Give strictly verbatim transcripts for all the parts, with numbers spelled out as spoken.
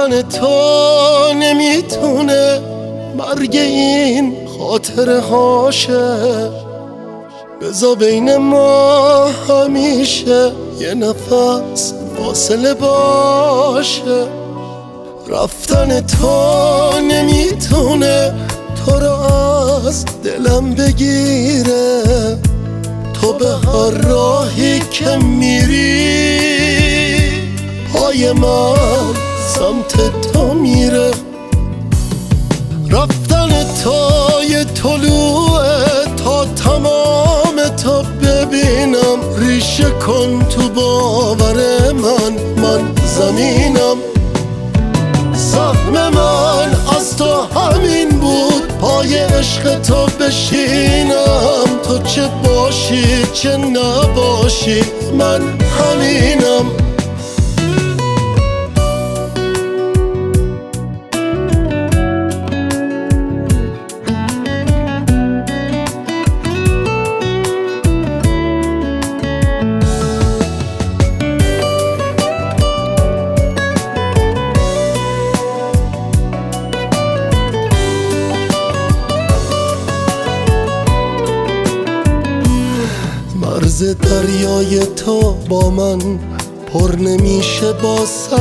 رفتن تو نمیتونه مرگ این خاطره هاشه. بذار بین ما همیشه یه نفس فاصله باشه. رفتن تو نمیتونه تو رو از دلم بگیره. تو به هر راهی که میری پای من سمت تو میره. رفتن تو یه طلوعه تا تمام تا ببینم. ریشه کن تو باور من، من زمینم. سهم من از تو همین بود، پای عشق تو بشینم. تو چه باشی چه نباشی من همینم. مرز دریای تو با من پر نمیشه با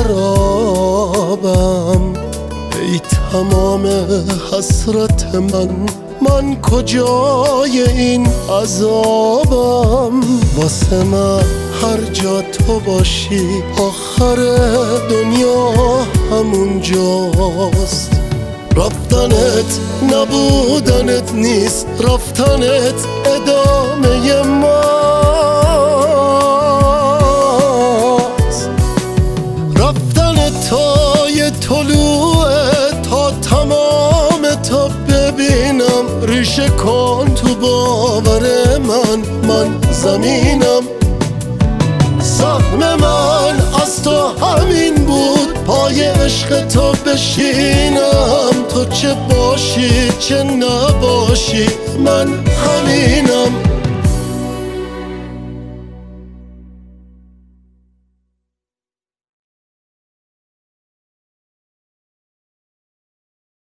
سرابم. ای تمام حسرت من، من کجای این عذابم. واسه من هر جا تو باشی آخر دنیا همون جاست. رفتنت نبودنت نیست، رفتنت ادامه ماست. رفتن تو یه طلوعه تا تمام تا ببینم. ریشه کن تو باور من، من زمینم. سهم من از تو همین بود، پای عشق تو بشینم. تو چه باشی چه نباشی من همینم.